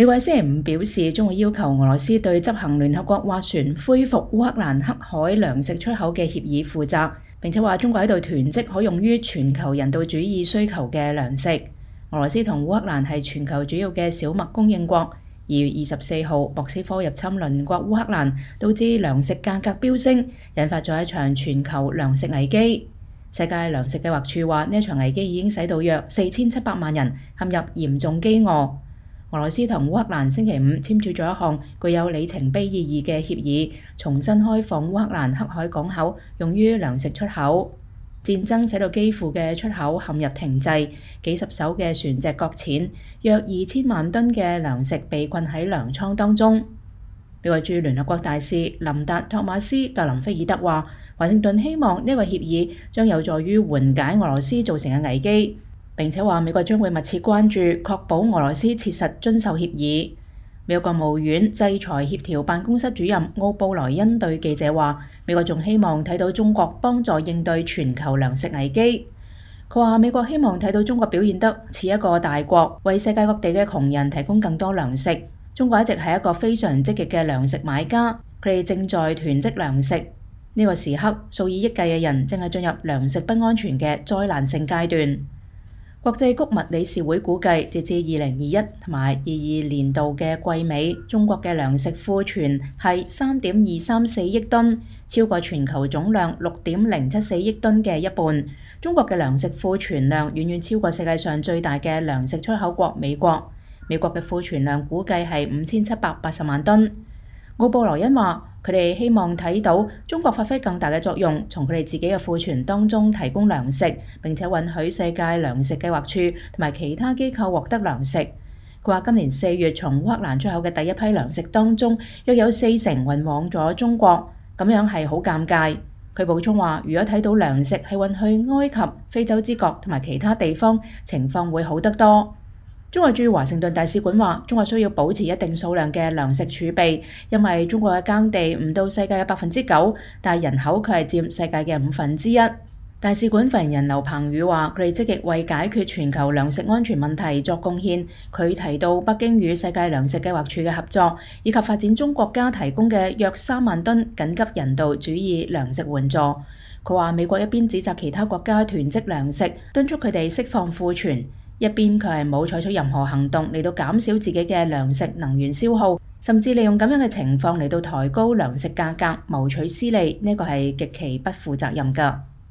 美國喺星期五表示，將會要求俄羅斯對執行聯合國斡旋恢復烏克蘭黑海糧食出口嘅協議負責，並且話中國喺度囤積可用於全球人道主義需求嘅糧食。俄羅斯同烏克蘭係全球主要嘅小麥供應國。2月24號，莫斯科入侵鄰國烏克蘭，導致糧食價格飆升，引發咗一場全球糧食危機。世界糧食計劃署話，呢一場危機已經使到約4700萬人陷入嚴重饑餓。俄羅斯同烏克蘭星期五簽署咗一項具有里程碑意義嘅協議，重新開放烏克蘭黑海港口，用於糧食出口。戰爭使到基輔嘅出口陷入停滯，幾十艘嘅船隻擱淺，約2000萬噸嘅糧食被困喺糧倉當中。美國駐聯合國大使林達托馬斯格林菲爾德話，華盛頓希望呢個協議將有助於緩解俄羅斯造成嘅危機。並且話美國將會密切關注，確保俄羅斯切實遵守協議。美國國務院制裁協調辦公室主任奧布萊恩對記者話，美國仲希望睇到中國幫助應對全球糧食危機。佢話美國希望睇到中國表現得似一個大國，為世界各地嘅窮人提供更多糧食。中國一直係一個非常積極嘅糧食買家，佢哋正在囤積糧食。呢個時刻，數以億計嘅人正係進入糧食不安全嘅災難性階段。國際穀物理事會估計，截至2021同埋22年度嘅季尾，中國嘅糧食庫存係3.234億噸，超過全球總量6.074億噸嘅一半。中國嘅糧食庫存量遠遠超過世界上最大嘅糧食出口國美國。美國嘅庫存量估計係5780萬噸。奧布萊恩話：佢哋希望睇到中國發揮更大嘅作用，從佢哋自己嘅庫存當中提供糧食，並且允許世界糧食計劃處同埋其他機構獲得糧食。佢話今年4月從烏克蘭出口嘅第一批糧食當中，約有40%運往咗中國，咁樣係好尷尬。佢補充話：如果睇到糧食係運去埃及、非洲之角同埋其他地方，情況會好得多。中國駐華盛頓大使館話，中國需要保持一定數量嘅糧食儲備，因為中國嘅耕地唔到世界嘅9%，但係人口卻係佔世界嘅1/5。大使館發言人劉鵬宇話，佢哋積極為解決全球糧食安全問題作貢獻。佢提到北京與世界糧食計劃處嘅合作，以及發展中國家提供嘅約3萬噸緊急人道主義糧食援助。佢話美國一邊指責其他國家囤積糧食，敦促佢哋釋放庫存，一邊佢係冇採取任何行動嚟到減少自己嘅糧食能源消耗，甚至利用咁樣嘅情況嚟到抬高糧食價格，謀取私利，呢個係極其不負責任㗎。